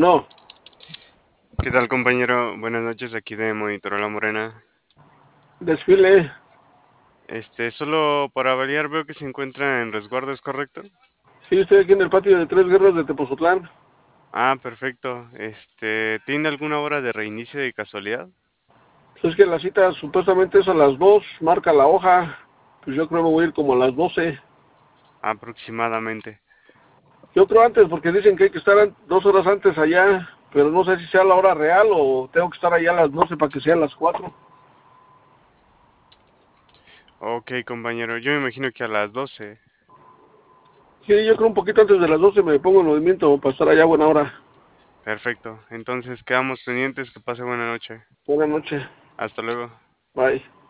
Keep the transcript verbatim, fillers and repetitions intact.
Bueno, ¿Qué tal, compañero? Buenas noches, aquí de Monitor La Morena. desfile. Este, solo para variar, veo que se encuentra en resguardo, ¿es correcto? Sí, estoy aquí en el patio de Tres Guerras de Tepozotlán. Ah, perfecto. Este, ¿tiene alguna hora de reinicio de casualidad? Pues es que la cita supuestamente es a las dos, marca la hoja. Pues yo creo que me voy a ir como a las doce. Aproximadamente. Yo creo antes, porque dicen que hay que estar an- dos horas antes allá, pero no sé si sea la hora real o tengo que estar allá a las doce para que sea a las cuatro. Ok, compañero, yo me imagino que a las doce. Sí, yo creo un poquito antes de las doce me pongo en movimiento para estar allá a buena hora. Perfecto. Entonces quedamos pendientes. Que pase buena noche. Buenas noches. Hasta luego. Bye.